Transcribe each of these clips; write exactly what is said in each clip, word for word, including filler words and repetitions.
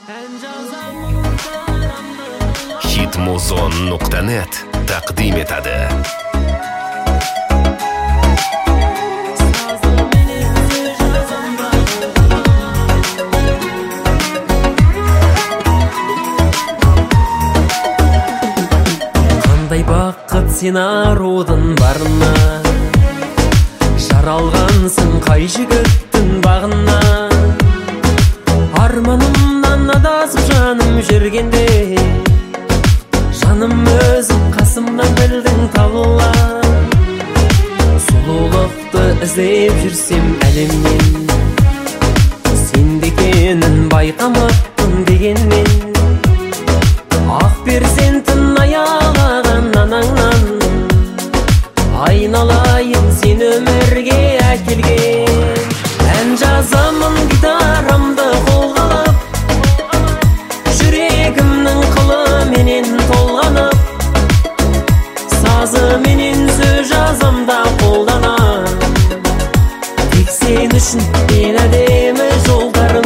hitmuzon nuqta net taqdim etadi. Қандай бақыт сен арудың барына, жаралғансың қай жігіттің бағына. Арманымнан адасып жаным жүргенде, жаным өзің қасымнан білдің табыла. Сұлулықты іздеп жүрсем әлемнен, сенде екенін байқамаппын дегенмен. Ақ перзентін аялаған анаңнан, айналайын сен өмірге әкелген. Ән жазамын гитарамды қолға алып, жүрегімнің қылы менен толғанып. Сазы менен сөз жазамда қолданам, тек сен үшін ең әдемі жолдарым.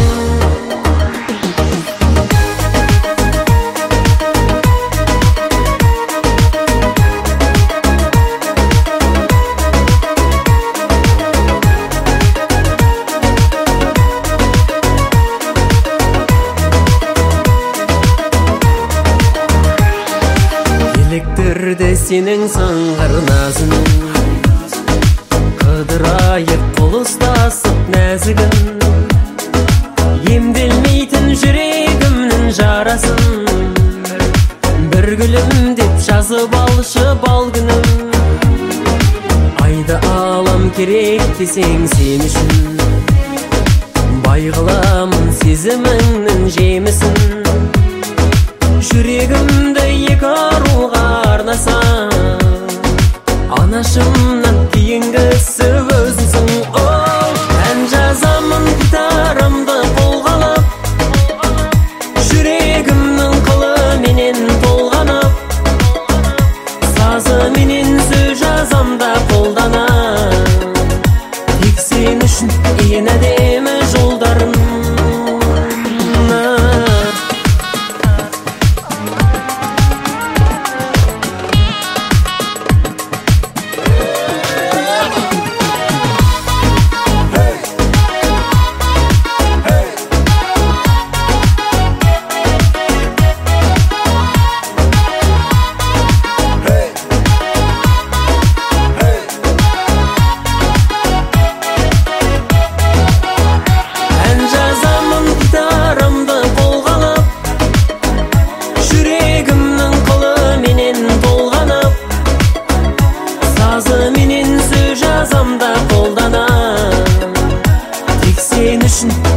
Еліктірді сенің сыңғыр назың, қыдырайып қол ұстасып нәзігін. Емделмейтін жүрегімнің жарасын, бір гүлім деп жазып алшы бал күнім. Айды алам керек десең сен үшін, бай қыламын сезіміңнің жемісін. Жүрегімді екі аруға арнасам, анашымнан кейінгісі өзіңсің. Ән жазамын гитарамды қолға алып, жүрегімнің қылы менен толғанып. Сазы менен сөз жазамда қолданам, тек сен үшін ең әдемі жолдарым. Қолданам, тек сен үшін